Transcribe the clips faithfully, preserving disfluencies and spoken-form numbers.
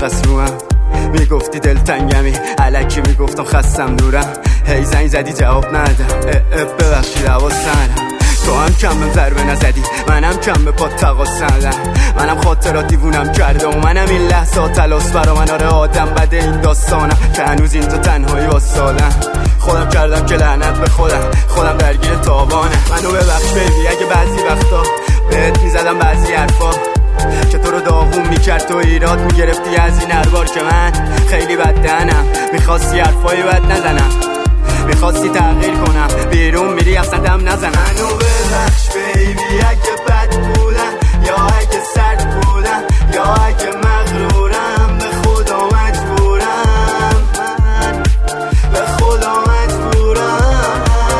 مشخص روم میگفتی دلتنگمی الکی میگفتم خستم دورم هی زنگ زدی جواب ندم ببخشید حواسم ندم تو هم کم بهم ضربه نزدی منم کم به پات تقاص ندم منم خاطرات دیوونم کرده و منم این لحظه تلاس برا من آره آدم بده این داستانم که هنوز اینجا تنهایی واسادم خودم کردم که لعنت به خودم خودم درگیر تابانم منو ببخش بیبی اگه بعضی وقتا بهت میزدم بعضی حرفا که تو رو داغون میکرد تو ایراد میگرفتی از این اربار که من خیلی بد دهنم میخواستی حرفایی بد نزنم میخواستی تغییر کنم بیرون میری اصلا دم نزنم منو ببخش بیبی اگه بد بودم یا اگه سرد بودم یا اگه مغرورم به خدا مجبورم من به خدا مجبورم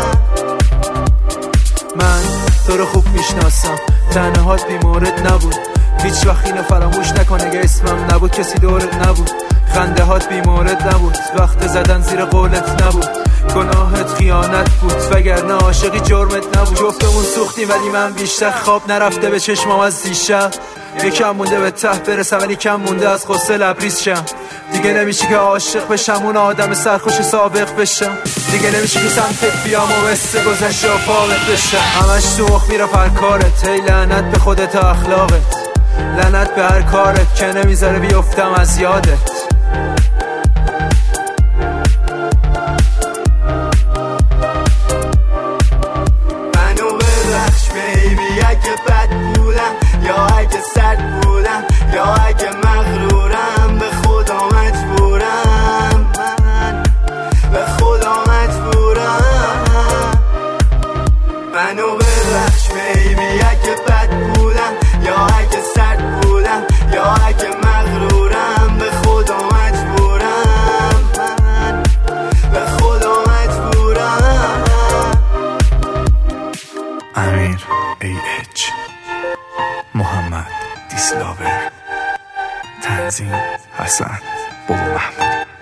من تو رو خوب میشناسم تنهات بی مورد نبود هیچ وقت اینو فراموش نکن اگه اسمم نبود کسی دورت نبود خنده هات بی مورد نبود وقت زدن زیر قولت نبود گناهت خیانت بود وگرنه عاشقی جرمت نبود جفتمون سوختیم ولی من بیشتر خواب نرفته به چشمام از دیشب یکم مونده به ته برسم ولی کم مونده از غصه لبریز شم دیگه نمیشه که عاشق بشم اون آدم سرخوش سابق بشم دیگه نمیشه که سمتت بیام و مثل گذشته پاوت بشم همش تو مخ میره پر کارت هی لعنت به خودت و اخلاقت لعنت به هر کارت که نمیذاره بیفتم از یادت اگه بد بودم یا اگه سرد بودم یا اگه مغرورم به خدا مجبورم من به خدا مجبورم منو ببخش بیبی اگه بد بودم یا اگه سرد بودم یا اگه مغرورم به خدا مجبورم من به خدا مجبورم امیر ای اچ محمد دیسلاور تنظیم حسن بابا محمود